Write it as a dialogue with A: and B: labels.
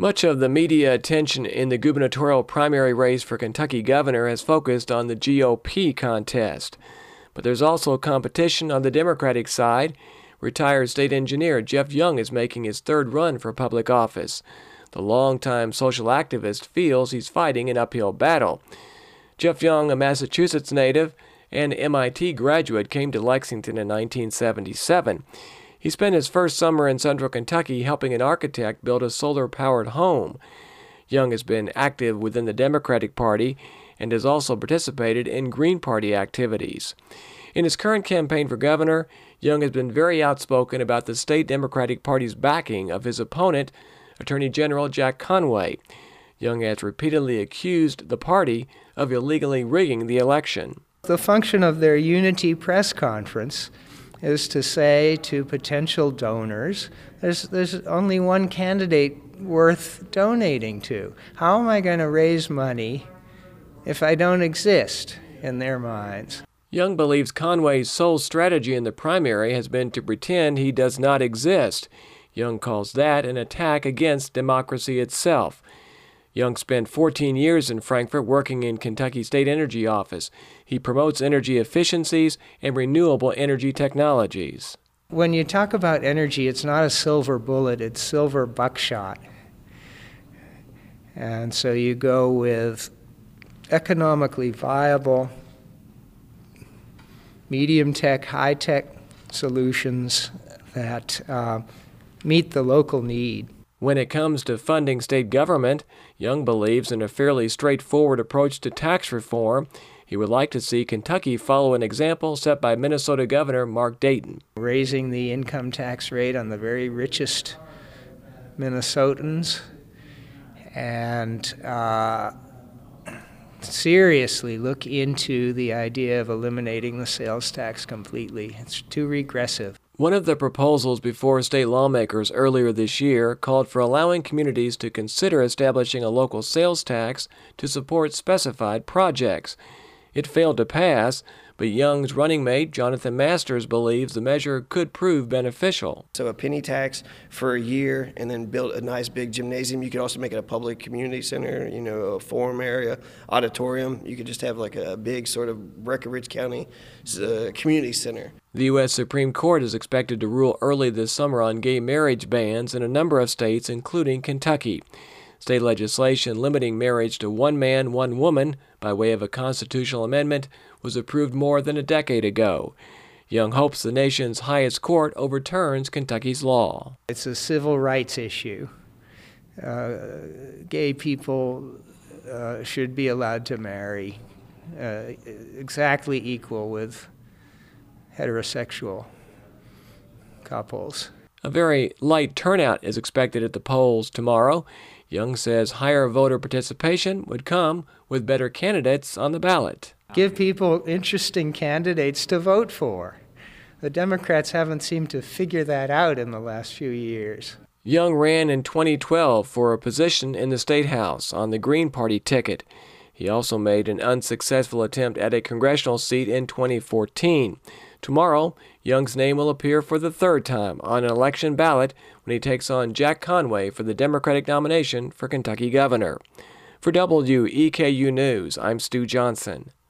A: Much of the media attention in the gubernatorial primary race for Kentucky governor has focused on the GOP contest. But there's also competition on the Democratic side. Retired state engineer Jeff Young is making his third run for public office. The longtime social activist feels he's fighting an uphill battle. Jeff Young, a Massachusetts native and MIT graduate, came to Lexington in 1977. He spent his first summer in central Kentucky helping an architect build a solar-powered home. Young has been active within the Democratic Party and has also participated in Green Party activities. In his current campaign for governor, Young has been very outspoken about the state Democratic Party's backing of his opponent, Attorney General Jack Conway. Young has repeatedly accused the party of illegally rigging the election.
B: The function of their unity press conference is to say to potential donors, there's only one candidate worth donating to. How am I going to raise money if I don't exist in their minds?
A: Young believes Conway's sole strategy in the primary has been to pretend he does not exist. Young calls that an attack against democracy itself. Young spent 14 years in Frankfort working in Kentucky State Energy Office. He promotes energy efficiencies and renewable energy technologies.
B: When you talk about energy, it's not a silver bullet, it's silver buckshot. And so you go with economically viable, medium-tech, high-tech solutions that meet the local need.
A: When it comes to funding state government, Young believes in a fairly straightforward approach to tax reform. He would like to see Kentucky follow an example set by Minnesota Governor Mark Dayton.
B: Raising the income tax rate on the very richest Minnesotans and seriously look into the idea of eliminating the sales tax completely. It's too regressive.
A: One of the proposals before state lawmakers earlier this year called for allowing communities to consider establishing a local sales tax to support specified projects. It failed to pass, but Young's running mate, Jonathan Masters, believes the measure could prove beneficial.
C: So a penny tax for a year and then build a nice big gymnasium. You could also make it a public community center, a forum area, auditorium. You could just have like a big sort of Breckinridge County community center.
A: The U.S. Supreme Court is expected to rule early this summer on gay marriage bans in a number of states, including Kentucky. State legislation limiting marriage to one man, one woman by way of a constitutional amendment was approved more than a decade ago. Young hopes the nation's highest court overturns Kentucky's law.
B: It's a civil rights issue. Gay people should be allowed to marry exactly equal with heterosexual couples.
A: A very light turnout is expected at the polls tomorrow. Young says higher voter participation would come with better candidates on the ballot.
B: Give people interesting candidates to vote for. The Democrats haven't seemed to figure that out in the last few years.
A: Young ran in 2012 for a position in the State House on the Green Party ticket. He also made an unsuccessful attempt at a congressional seat in 2014. Tomorrow, Young's name will appear for the third time on an election ballot when he takes on Jack Conway for the Democratic nomination for Kentucky governor. For WEKU News, I'm Stu Johnson.